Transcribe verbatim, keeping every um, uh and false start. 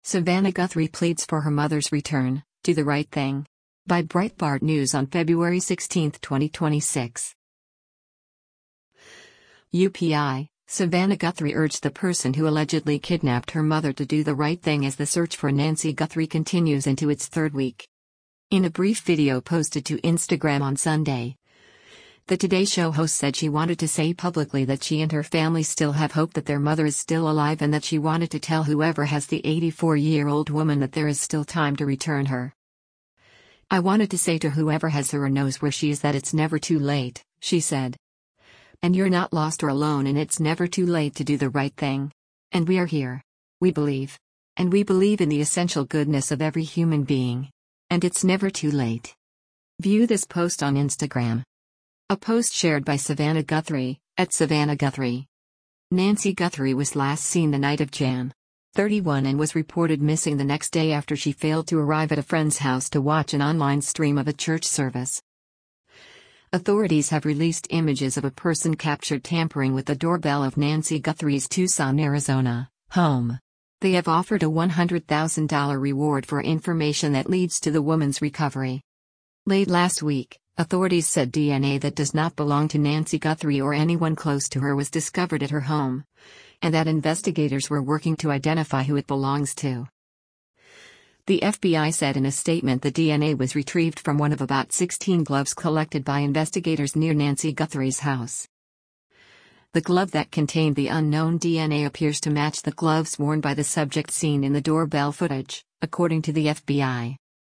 Savannah Guthrie pleads for her mother's return. Do the right thing. By Breitbart News on February sixteenth, twenty twenty-six. U P I, Savannah Guthrie urged the person who allegedly kidnapped her mother to do the right thing as the search for Nancy Guthrie continues into its third week. In a brief video posted to Instagram on Sunday, the Today Show host said she wanted to say publicly that she and her family still have hope that their mother is still alive and that she wanted to tell whoever has the eighty-four-year-old woman that there is still time to return her. I wanted to say to whoever has her or knows where she is that it's never too late, she said. And you're not lost or alone, and it's never too late to do the right thing. And we are here. We believe. And we believe in the essential goodness of every human being. And it's never too late. View this post on Instagram. A post shared by Savannah Guthrie, at Savannah Guthrie. Nancy Guthrie was last seen the night of January thirty-first and was reported missing the next day after she failed to arrive at a friend's house to watch an online stream of a church service. Authorities have released images of a person captured tampering with the doorbell of Nancy Guthrie's Tucson, Arizona, home. They have offered a one hundred thousand dollars reward for information that leads to the woman's recovery. Late last week, authorities said D N A that does not belong to Nancy Guthrie or anyone close to her was discovered at her home, and that investigators were working to identify who it belongs to. The F B I said in a statement the D N A was retrieved from one of about sixteen gloves collected by investigators near Nancy Guthrie's house. The glove that contained the unknown D N A appears to match the gloves worn by the subject seen in the doorbell footage, according to the F B I.